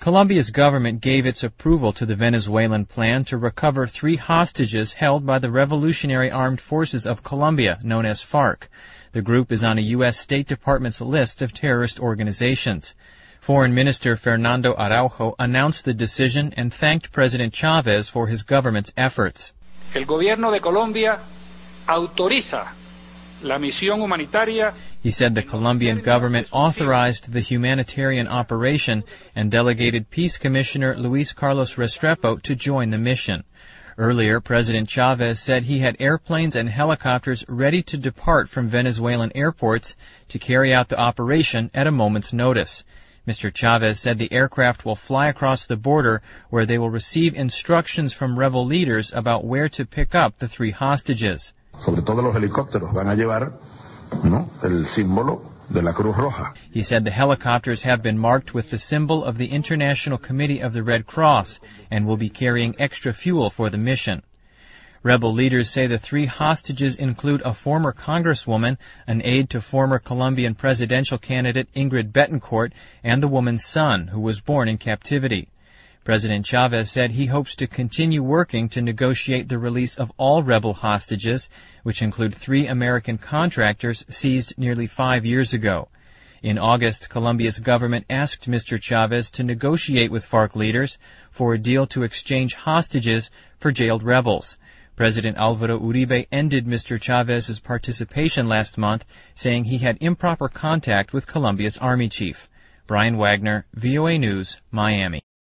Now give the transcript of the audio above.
Colombia's government gave its approval to the Venezuelan plan to recover 3 hostages held by the Revolutionary Armed Forces of Colombia, known as FARC. The group is on a U.S. State Department's list of terrorist organizations. Foreign Minister Fernando Araujo announced the decision and thanked President Chavez for his government's efforts. El gobierno de Colombia autoriza la misión humanitaria. He said the Colombian government authorized the humanitarian operation and delegated Peace Commissioner Luis Carlos Restrepo to join the mission. Earlier, President Chavez said he had airplanes and helicopters ready to depart from Venezuelan airports to carry out the operation at a moment's notice. Mr. Chavez said the aircraft will fly across the border where they will receive instructions from rebel leaders about where to pick up the 3 hostages. Sobre todo los helicópteros van a llevar, el símbolo de la Cruz Roja. He said the helicopters have been marked with the symbol of the International Committee of the Red Cross and will be carrying extra fuel for the mission. Rebel leaders say the 3 hostages include a former congresswoman, an aide to former Colombian presidential candidate Ingrid Betancourt, and the woman's son, who was born in captivity. President Chavez said he hopes to continue working to negotiate the release of all rebel hostages, which include 3 American contractors seized nearly 5 years ago. In August, Colombia's government asked Mr. Chavez to negotiate with FARC leaders for a deal to exchange hostages for jailed rebels. President Alvaro Uribe ended Mr. Chavez's participation last month, saying he had improper contact with Colombia's army chief. Brian Wagner, VOA News, Miami.